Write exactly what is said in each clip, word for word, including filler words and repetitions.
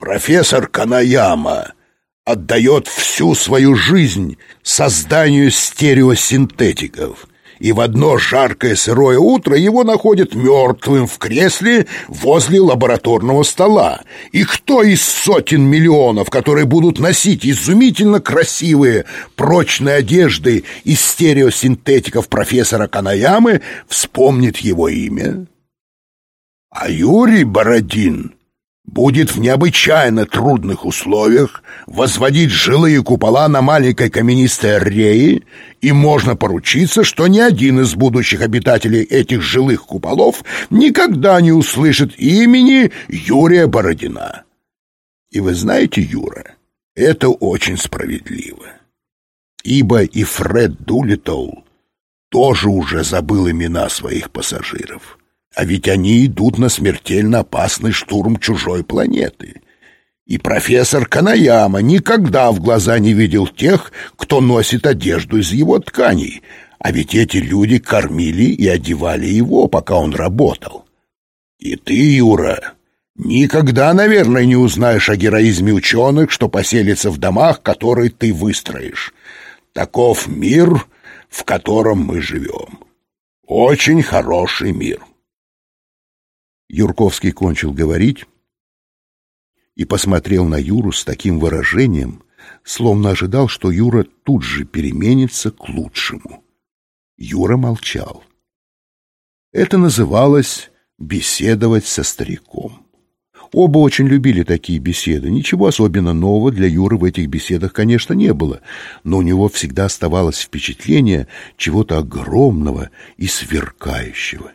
Профессор Канаяма отдает всю свою жизнь созданию стереосинтетиков, и в одно жаркое сырое утро его находят мертвым в кресле возле лабораторного стола. И кто из сотен миллионов, которые будут носить изумительно красивые прочные одежды из стереосинтетиков профессора Канаямы, вспомнит его имя? А Юрий Бородин будет в необычайно трудных условиях возводить жилые купола на маленькой каменистой арее, и можно поручиться, что ни один из будущих обитателей этих жилых куполов никогда не услышит имени Юрия Бородина. И вы знаете, Юра, это очень справедливо, ибо и Фред Дулиттл тоже уже забыл имена своих пассажиров. А ведь они идут на смертельно опасный штурм чужой планеты. И профессор Канаяма никогда в глаза не видел тех, кто носит одежду из его тканей. А ведь эти люди кормили и одевали его, пока он работал. И ты, Юра, никогда, наверное, не узнаешь о героизме ученых, что поселятся в домах, которые ты выстроишь. Таков мир, в котором мы живем. Очень хороший мир. Юрковский кончил говорить и посмотрел на Юру с таким выражением, словно ожидал, что Юра тут же переменится к лучшему. Юра молчал. Это называлось беседовать со стариком. Оба очень любили такие беседы. Ничего особенно нового для Юры в этих беседах, конечно, не было, но у него всегда оставалось впечатление чего-то огромного и сверкающего.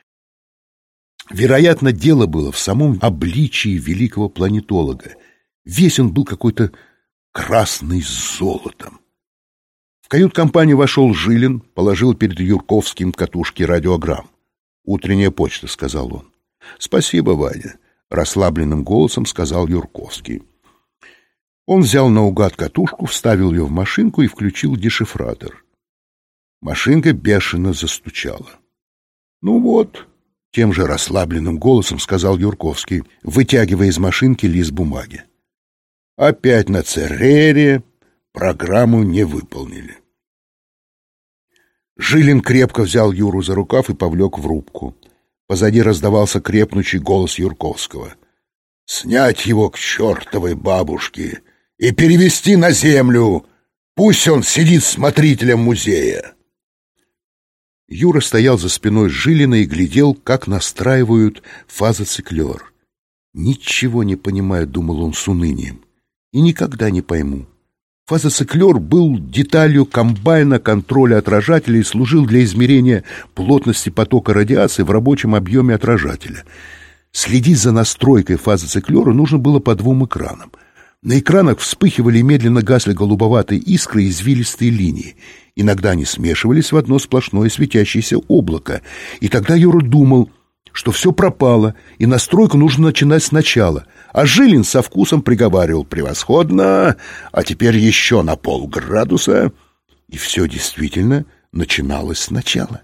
Вероятно, дело было в самом обличии великого планетолога. Весь он был какой-то красный с золотом. В кают-компанию вошел Жилин, положил перед Юрковским катушки радиограмм. «Утренняя почта», — сказал он. «Спасибо, Ваня», — расслабленным голосом сказал Юрковский. Он взял наугад катушку, вставил ее в машинку и включил дешифратор. Машинка бешено застучала. «Ну вот», — тем же расслабленным голосом сказал Юрковский, вытягивая из машинки лист бумаги. «Опять на Церере программу не выполнили». Жилин крепко взял Юру за рукав и повлек в рубку. Позади раздавался крепнущий голос Юрковского. «Снять его к чертовой бабушке и перевести на землю! Пусть он сидит смотрителем музея!» Юра стоял за спиной Жилина и глядел, как настраивают фазоциклер. «Ничего не понимаю», — думал он с унынием, — «и никогда не пойму». Фазоциклер был деталью комбайна контроля отражателя и служил для измерения плотности потока радиации в рабочем объеме отражателя. Следить за настройкой фазоциклера нужно было по двум экранам. На экранах вспыхивали и медленно гасли голубоватые искры и извилистые линии. Иногда они смешивались в одно сплошное светящееся облако. И тогда Юра думал, что все пропало, и настройку нужно начинать сначала. А Жилин со вкусом приговаривал: «Превосходно! А теперь еще на полградуса!» И все действительно начиналось сначала.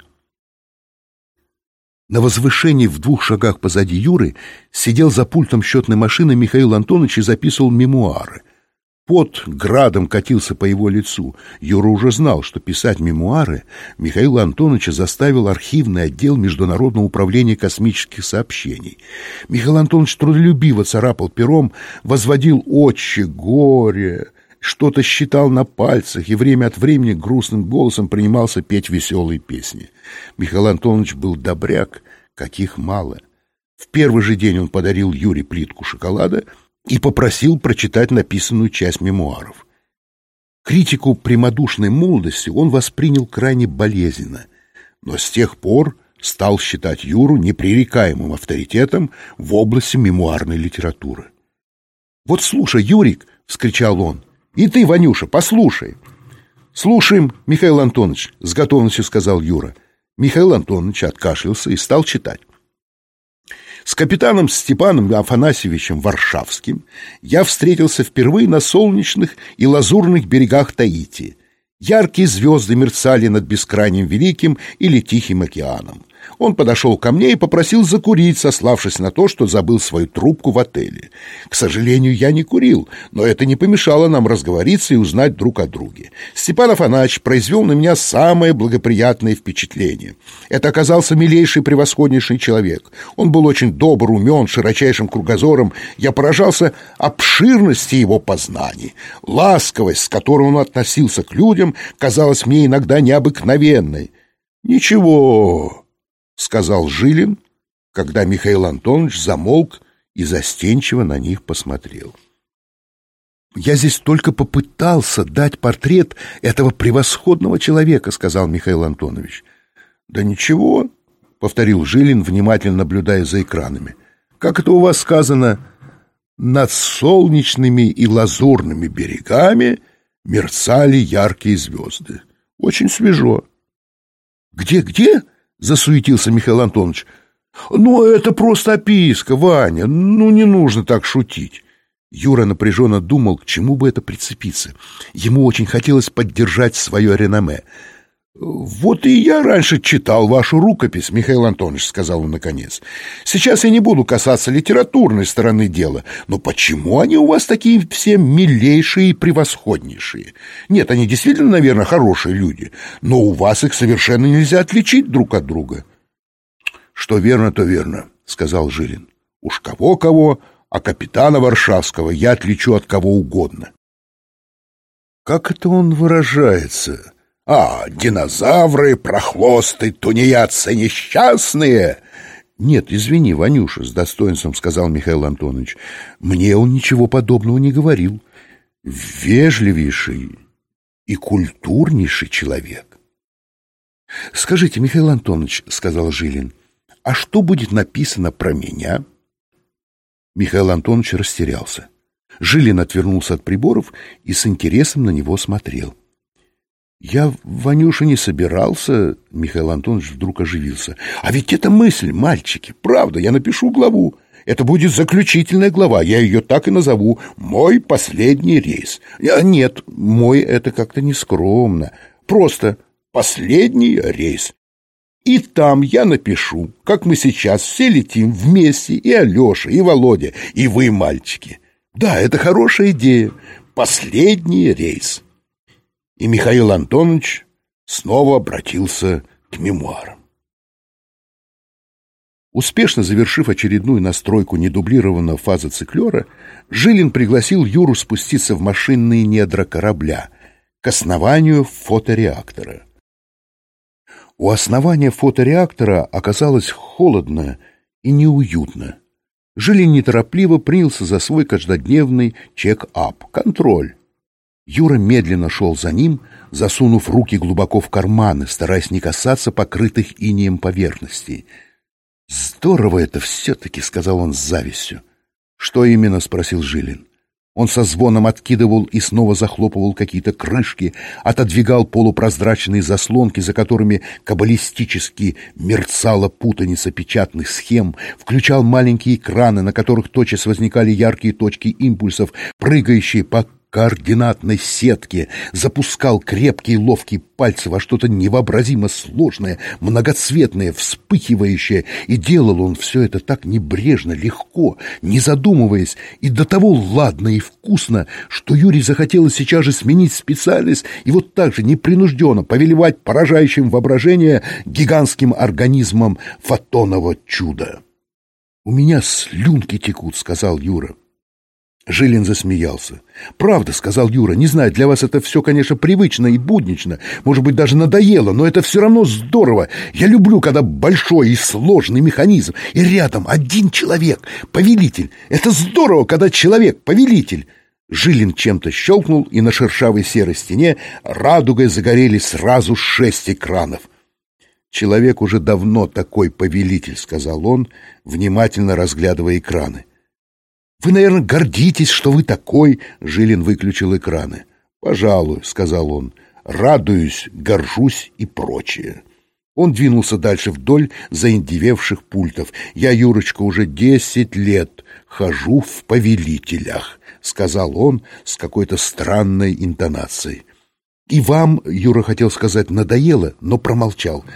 На возвышении в двух шагах позади Юры сидел за пультом счетной машины Михаил Антонович и записывал мемуары. Пот градом катился по его лицу. Юра уже знал, что писать мемуары Михаила Антоновича заставил архивный отдел Международного управления космических сообщений. Михаил Антонович трудолюбиво царапал пером, возводил «Отче горе», что-то считал на пальцах и время от времени грустным голосом принимался петь веселые песни. Михаил Антонович был добряк, каких мало. В первый же день он подарил Юре плитку шоколада и попросил прочитать написанную часть мемуаров. Критику прямодушной молодости он воспринял крайне болезненно, но с тех пор стал считать Юру непререкаемым авторитетом в области мемуарной литературы. «Вот слушай, Юрик!» — вскричал он. «И ты, Ванюша, послушай!» «Слушаем, Михаил Антонович», — с готовностью сказал Юра. Михаил Антонович откашлялся и стал читать. «С капитаном Степаном Афанасьевичем Варшавским я встретился впервые на солнечных и лазурных берегах Таити. Яркие звезды мерцали над бескрайним Великим или Тихим океаном. Он подошел ко мне и попросил закурить, сославшись на то, что забыл свою трубку в отеле. К сожалению, я не курил, но это не помешало нам разговориться и узнать друг о друге. Степан Афанасьевич произвел на меня самое благоприятное впечатление. Это оказался милейший, превосходнейший человек. Он был очень добр, умен, широчайшим кругозором. Я поражался обширности его познаний. Ласковость, с которой он относился к людям, казалась мне иногда необыкновенной. «Ничего», — сказал Жилин, когда Михаил Антонович замолк и застенчиво на них посмотрел. «Я здесь только попытался дать портрет этого превосходного человека», — сказал Михаил Антонович. «Да ничего», — повторил Жилин, внимательно наблюдая за экранами. «Как это у вас сказано? Над солнечными и лазурными берегами мерцали яркие звезды. Очень свежо». «Где-где?» — засуетился Михаил Антонович. «Ну, это просто описка, Ваня. Ну, не нужно так шутить». Юра напряженно думал, к чему бы это прицепиться. Ему очень хотелось поддержать свое реноме. «Вот и я раньше читал вашу рукопись, Михаил Антонович», — сказал он наконец. «Сейчас я не буду касаться литературной стороны дела, но почему они у вас такие все милейшие и превосходнейшие? Нет, они действительно, наверное, хорошие люди, но у вас их совершенно нельзя отличить друг от друга». «Что верно, то верно», — сказал Жилин. «Уж кого-кого, а капитана Варшавского я отличу от кого угодно». «Как это он выражается? А, динозавры, прохвосты, тунеядцы несчастные!» «Нет, извини, Ванюша», — с достоинством сказал Михаил Антонович. «Мне он ничего подобного не говорил. Вежливейший и культурнейший человек». «Скажите, Михаил Антонович», — сказал Жилин, — «а что будет написано про меня?» Михаил Антонович растерялся. Жилин отвернулся от приборов и с интересом на него смотрел. «Я, Ванюша, не собирался...» Михаил Антонович вдруг оживился. «А ведь это мысль, мальчики, правда, я напишу главу. Это будет заключительная глава, я ее так и назову. «Мой последний рейс». Нет, «мой» — это как-то нескромно. Просто «последний рейс». И там я напишу, как мы сейчас все летим вместе, и Алеша, и Володя, и вы, мальчики. Да, это хорошая идея. Последний рейс. И Михаил Антонович снова обратился к мемуарам. Успешно завершив очередную настройку недублированного фазоциклера, Жилин пригласил Юру спуститься в машинные недра корабля к основанию фотореактора. У основания фотореактора оказалось холодно и неуютно. Жилин неторопливо принялся за свой каждодневный чек-ап, контроль. Юра медленно шел за ним, засунув руки глубоко в карманы, стараясь не касаться покрытых инеем поверхностей. «Здорово это все-таки», — сказал он с завистью. «Что именно?» — спросил Жилин. Он со звоном откидывал и снова захлопывал какие-то крышки, отодвигал полупрозрачные заслонки, за которыми каббалистически мерцала путаница печатных схем, включал маленькие экраны, на которых тотчас возникали яркие точки импульсов, прыгающие по координатной сетке, запускал крепкие ловкие пальцы во что-то невообразимо сложное, многоцветное, вспыхивающее, и делал он все это так небрежно, легко, не задумываясь, и до того ладно и вкусно, что Юре захотелось сейчас же сменить специальность и вот так же непринужденно повелевать поражающим воображение гигантским организмом фотонного чуда. «У меня слюнки текут», — сказал Юра. Жилин засмеялся. «Правда», — сказал Юра, — «не знаю, для вас это все, конечно, привычно и буднично, может быть, даже надоело, но это все равно здорово. Я люблю, когда большой и сложный механизм, и рядом один человек, повелитель. Это здорово, когда человек, повелитель». Жилин чем-то щелкнул, и на шершавой серой стене радугой загорелись сразу шесть экранов. «Человек уже давно такой повелитель», — сказал он, внимательно разглядывая экраны. «Вы, наверное, гордитесь, что вы такой», — Жилин выключил экраны. «Пожалуй», — сказал он, — «радуюсь, горжусь и прочее». Он двинулся дальше вдоль заиндевевших пультов. «Я, Юрочка, уже десять лет хожу в повелителях», — сказал он с какой-то странной интонацией. «И вам, — Юра хотел сказать, — надоело, но промолчал.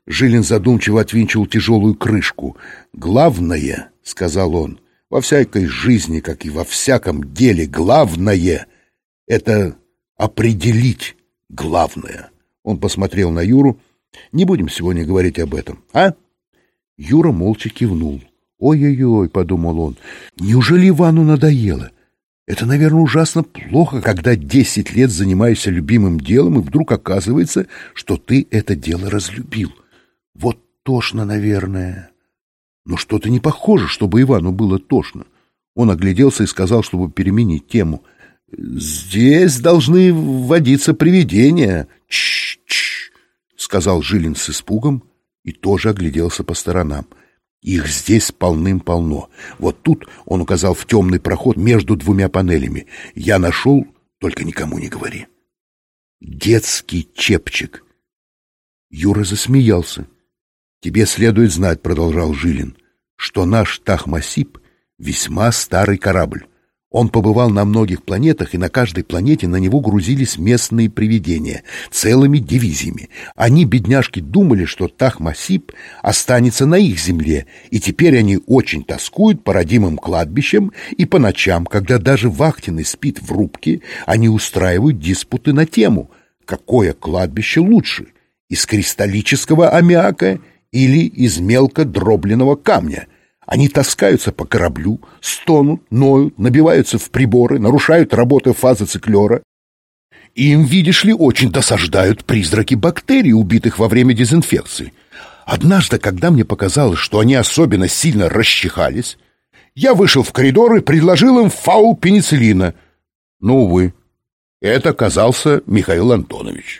Жилин задумчиво отвинчивал тяжелую крышку. «Главное, — сказал он, — во всякой жизни, как и во всяком деле, главное — это определить главное». Он посмотрел на Юру. «Не будем сегодня говорить об этом, а?» Юра молча кивнул. «Ой-ой-ой, — подумал он, — неужели Ивану надоело? Это, наверное, ужасно плохо, когда десять лет занимаешься любимым делом, и вдруг оказывается, что ты это дело разлюбил. Вот тошно, наверное». Но что-то не похоже, чтобы Ивану было тошно. Он огляделся и сказал, чтобы переменить тему: «Здесь должны водиться привидения». «Чш-чш», — сказал Жилин с испугом и тоже огляделся по сторонам. «Их здесь полным-полно. Вот тут, — он указал в темный проход между двумя панелями, — я нашел, только никому не говори, детский чепчик». Юра засмеялся. «Тебе следует знать, — продолжал Жилин, — что наш Тахмасип весьма старый корабль. Он побывал на многих планетах, и на каждой планете на него грузились местные привидения целыми дивизиями. Они, бедняжки, думали, что Тахмасип останется на их земле, и теперь они очень тоскуют по родимым кладбищам, и по ночам, когда даже вахтенный спит в рубке, они устраивают диспуты на тему, какое кладбище лучше, из кристаллического аммиака или из мелко дробленного камня. Они таскаются по кораблю, стонут, ноют, набиваются в приборы, нарушают работу фазы циклера. Им, видишь ли, очень досаждают призраки бактерий, убитых во время дезинфекции. Однажды, когда мне показалось, что они особенно сильно расчихались, я вышел в коридор и предложил им фаул пенициллина. Но, увы, это оказался Михаил Антонович.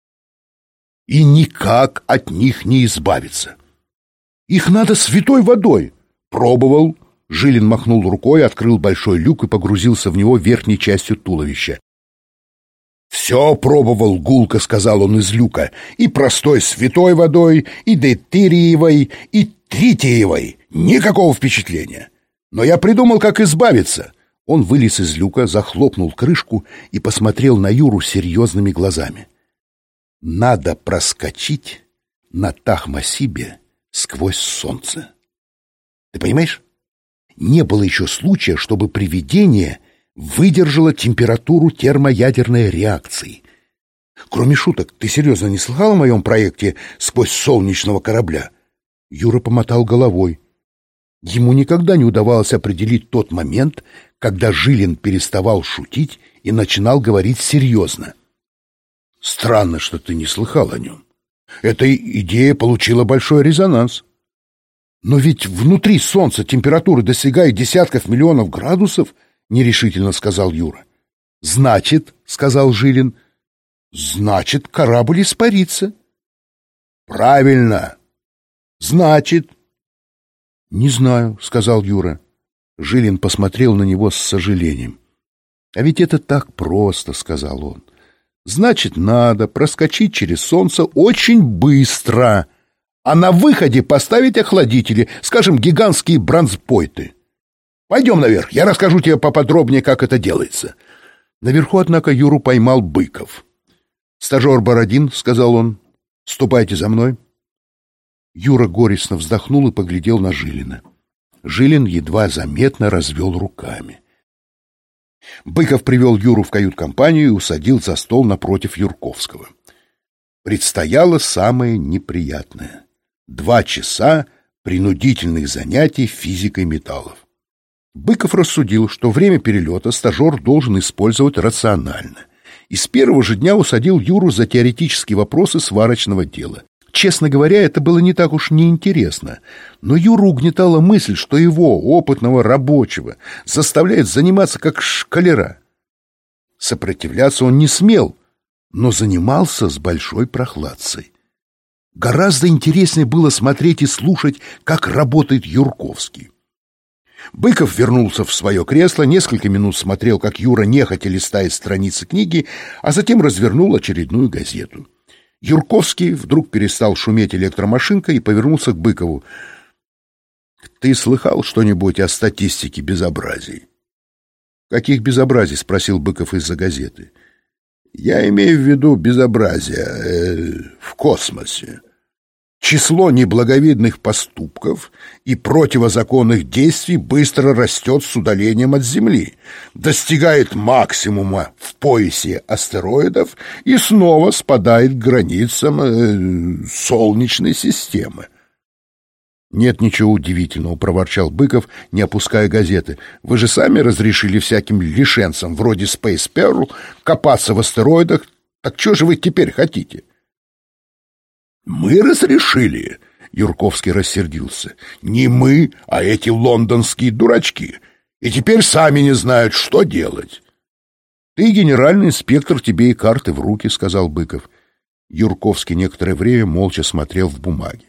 И никак от них не избавиться. Их надо святой водой. Пробовал. Жилин махнул рукой, открыл большой люк и погрузился в него верхней частью туловища. «Все пробовал, гулко», — сказал он из люка. «И простой святой водой, и дейтериевой, и тритиевой. Никакого впечатления. Но я придумал, как избавиться». Он вылез из люка, захлопнул крышку и посмотрел на Юру серьезными глазами. «Надо проскочить на Тахмасибе сквозь солнце. Ты понимаешь? Не было еще случая, чтобы привидение выдержало температуру термоядерной реакции. Кроме шуток, ты серьезно не слыхал о моем проекте сквозь солнечного корабля?» Юра помотал головой. Ему никогда не удавалось определить тот момент, когда Жилин переставал шутить и начинал говорить серьезно. «Странно, что ты не слыхал о нем. Эта идея получила большой резонанс. Но ведь внутри Солнца температура достигает десятков миллионов градусов, — нерешительно сказал Юра. «Значит, — сказал Жилин, — значит, корабль испарится». «Правильно. Значит...» «Не знаю, — сказал Юра». Жилин посмотрел на него с сожалением. «А ведь это так просто, — сказал он. Значит, надо проскочить через Солнце очень быстро, а на выходе поставить охладители, скажем, гигантские бронзпойты. Пойдем наверх, я расскажу тебе поподробнее, как это делается». Наверху, однако, Юру поймал Быков. «Стажер Бородин, — сказал он, — ступайте за мной». Юра горестно вздохнул и поглядел на Жилина. Жилин едва заметно развел руками. Быков привел Юру в кают-компанию и усадил за стол напротив Юрковского. Предстояло самое неприятное — два часа принудительных занятий физикой металлов. Быков рассудил, что время перелета стажер должен использовать рационально, и с первого же дня усадил Юру за теоретические вопросы сварочного дела. Честно говоря, это было не так уж неинтересно, но Юру угнетала мысль, что его, опытного рабочего, заставляют заниматься как школяра. Сопротивляться он не смел, но занимался с большой прохладцей. Гораздо интереснее было смотреть и слушать, как работает Юрковский. Быков вернулся в свое кресло, несколько минут смотрел, как Юра нехотя листает страницы книги, а затем развернул очередную газету. Юрковский вдруг перестал шуметь электромашинкой и повернулся к Быкову. «Ты слыхал что-нибудь о статистике безобразий?» «Каких безобразий?» — спросил Быков из-за газеты. «Я имею в виду безобразия э, в космосе. Число неблаговидных поступков и противозаконных действий быстро растет с удалением от Земли, достигает максимума в поясе астероидов и снова спадает к границам э, Солнечной системы. «Нет ничего удивительного», — проворчал Быков, не опуская газеты. «Вы же сами разрешили всяким лишенцам вроде Space Pearl копаться в астероидах. Так что же вы теперь хотите?» «Мы разрешили», — Юрковский рассердился. «Не мы, а эти лондонские дурачки. И теперь сами не знают, что делать». «Ты генеральный инспектор, тебе и карты в руки», — сказал Быков. Юрковский некоторое время молча смотрел в бумаги.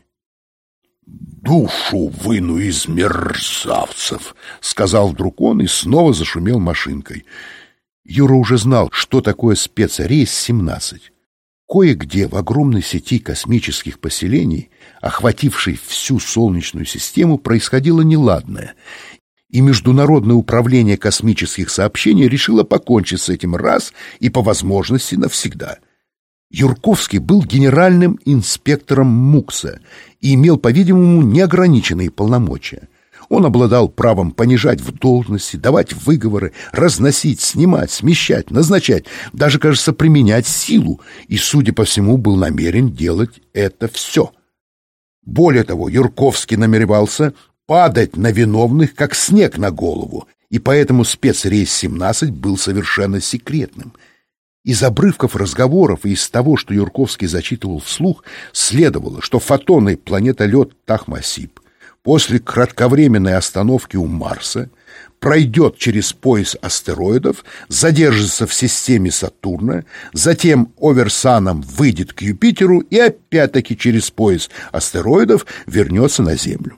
«Душу выну из мерзавцев», — сказал вдруг он и снова зашумел машинкой. Юра уже знал, что такое спецрейс семнадцать. Кое-где в огромной сети космических поселений, охватившей всю Солнечную систему, происходило неладное, и Международное управление космических сообщений решило покончить с этим раз и, по возможности, навсегда. Юрковский был генеральным инспектором МУКСа и имел, по-видимому, неограниченные полномочия. Он обладал правом понижать в должности, давать выговоры, разносить, снимать, смещать, назначать, даже, кажется, применять силу, и, судя по всему, был намерен делать это все. Более того, Юрковский намеревался падать на виновных, как снег на голову, и поэтому спецрейс семнадцать был совершенно секретным. Из обрывков разговоров и из того, что Юрковский зачитывал вслух, следовало, что фотонный планетолет Тахмасип после кратковременной остановки у Марса пройдет через пояс астероидов, задержится в системе Сатурна, затем оверсаном выйдет к Юпитеру и опять-таки через пояс астероидов вернется на Землю.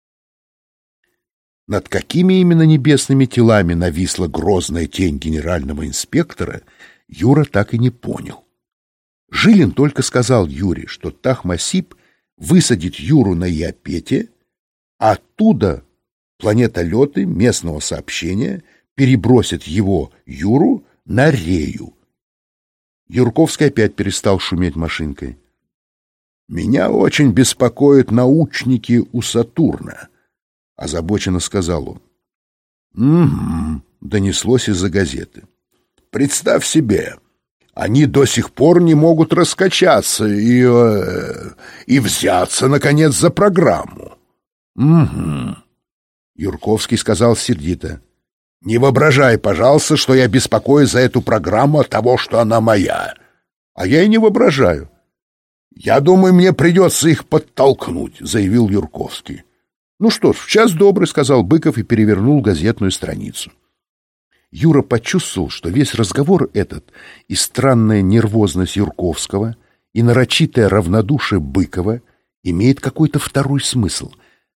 Над какими именно небесными телами нависла грозная тень генерального инспектора, Юра так и не понял. Жилин только сказал Юре, что Тахмасип высадит Юру на Иопете, а оттуда планетолеты местного сообщения перебросят его, Юру, на Рею. Юрковский опять перестал шуметь машинкой. «Меня очень беспокоят научники у Сатурна», — озабоченно сказал он. «Угу», — донеслось из-за газеты. «Представь себе, они до сих пор не могут раскачаться и, э, и взяться, наконец, за программу». «Угу», — Юрковский сказал сердито. «Не воображай, пожалуйста, что я беспокоюсь за эту программу от того, что она моя. А я и не воображаю. Я думаю, мне придется их подтолкнуть», — заявил Юрковский. «Ну что ж, в час добрый», — сказал Быков и перевернул газетную страницу. Юра почувствовал, что весь разговор этот и странная нервозность Юрковского, и нарочитое равнодушие Быкова имеет какой-то второй смысл —